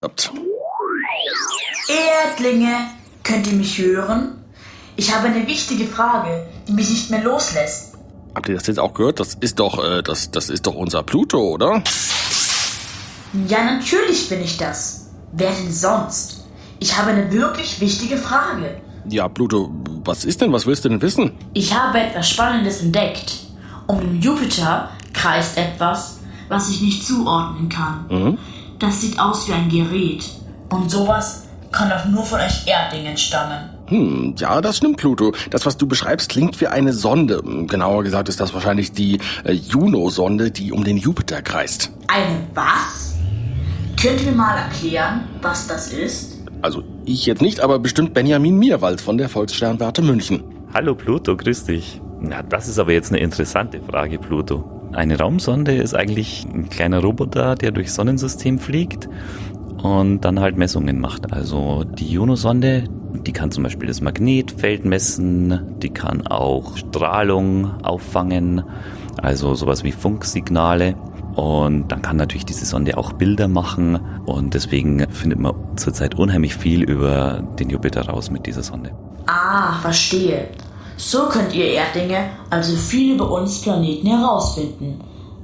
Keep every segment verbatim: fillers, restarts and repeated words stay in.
habt. Erdlinge, könnt ihr mich hören? Ich habe eine wichtige Frage, die mich nicht mehr loslässt. Habt ihr das jetzt auch gehört? Das ist doch, äh, das, das ist doch unser Pluto, oder? Ja, natürlich bin ich das. Wer denn sonst? Ich habe eine wirklich wichtige Frage. Ja, Pluto, was ist denn? Was willst du denn wissen? Ich habe etwas Spannendes entdeckt. Um den Jupiter kreist etwas, was ich nicht zuordnen kann. Mhm. Das sieht aus wie ein Gerät. Und sowas kann doch nur von euch Erdlingen stammen. Hm, ja, das stimmt, Pluto. Das, was du beschreibst, klingt wie eine Sonde. Genauer gesagt ist das wahrscheinlich die äh, Juno-Sonde, die um den Jupiter kreist. Eine was? Könnt ihr mir mal erklären, was das ist? Also ich jetzt nicht, aber bestimmt Benjamin Mierwald von der Volkssternwarte München. Hallo Pluto, grüß dich. Na, das ist aber jetzt eine interessante Frage, Pluto. Eine Raumsonde ist eigentlich ein kleiner Roboter, der durchs Sonnensystem fliegt und dann halt Messungen macht. Also die Juno-Sonde, die kann zum Beispiel das Magnetfeld messen, die kann auch Strahlung auffangen, also sowas wie Funksignale. Und dann kann natürlich diese Sonde auch Bilder machen und deswegen findet man zurzeit unheimlich viel über den Jupiter raus mit dieser Sonde. Ah, verstehe. So könnt ihr Erdlinge also viel über uns Planeten herausfinden.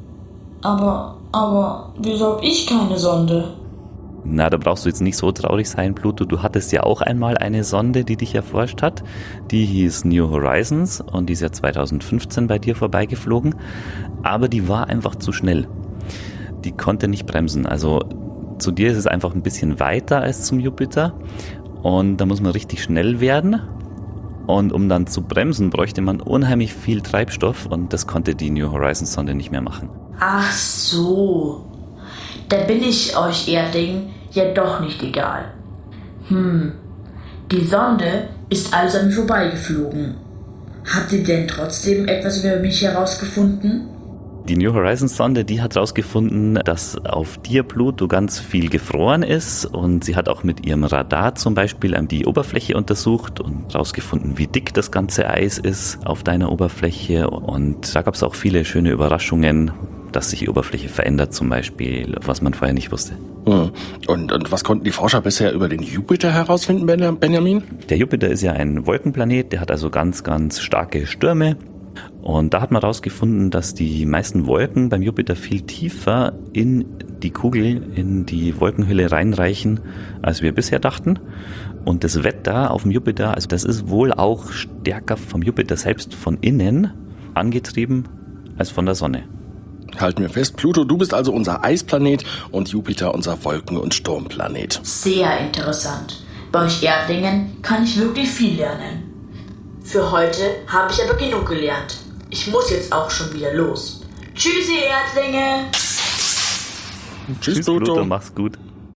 Aber, aber, wieso hab ich keine Sonde? Na, da brauchst du jetzt nicht so traurig sein, Pluto. Du hattest ja auch einmal eine Sonde, die dich erforscht hat. Die hieß New Horizons und die ist ja zwanzig fünfzehn bei dir vorbeigeflogen. Aber die war einfach zu schnell. Die konnte nicht bremsen. Also zu dir ist es einfach ein bisschen weiter als zum Jupiter. Und da muss man richtig schnell werden. Und um dann zu bremsen, bräuchte man unheimlich viel Treibstoff. Und das konnte die New Horizons Sonde nicht mehr machen. Ach so. Da bin ich euch Erdlingen ja doch nicht egal. Hm, die Sonde ist also an mir vorbeigeflogen. Habt ihr denn trotzdem etwas über mich herausgefunden? Die New Horizons Sonde, die hat herausgefunden, dass auf dir, Pluto, ganz viel gefroren ist und sie hat auch mit ihrem Radar zum Beispiel die Oberfläche untersucht und herausgefunden, wie dick das ganze Eis ist auf deiner Oberfläche und da gab es auch viele schöne Überraschungen, dass sich die Oberfläche verändert zum Beispiel, was man vorher nicht wusste. Hm. Und, und was konnten die Forscher bisher über den Jupiter herausfinden, Benjamin? Der Jupiter ist ja ein Wolkenplanet, der hat also ganz, ganz starke Stürme. Und da hat man herausgefunden, dass die meisten Wolken beim Jupiter viel tiefer in die Kugel, in die Wolkenhülle reinreichen, als wir bisher dachten. Und das Wetter auf dem Jupiter, also das ist wohl auch stärker vom Jupiter selbst von innen angetrieben als von der Sonne. Halten wir fest, Pluto, du bist also unser Eisplanet und Jupiter unser Wolken- und Sturmplanet. Sehr interessant. Bei euch Erdlingen kann ich wirklich viel lernen. Für heute habe ich aber genug gelernt. Ich muss jetzt auch schon wieder los. Tschüss, ihr Erdlinge! Tschüss, Pluto. Pluto, mach's gut.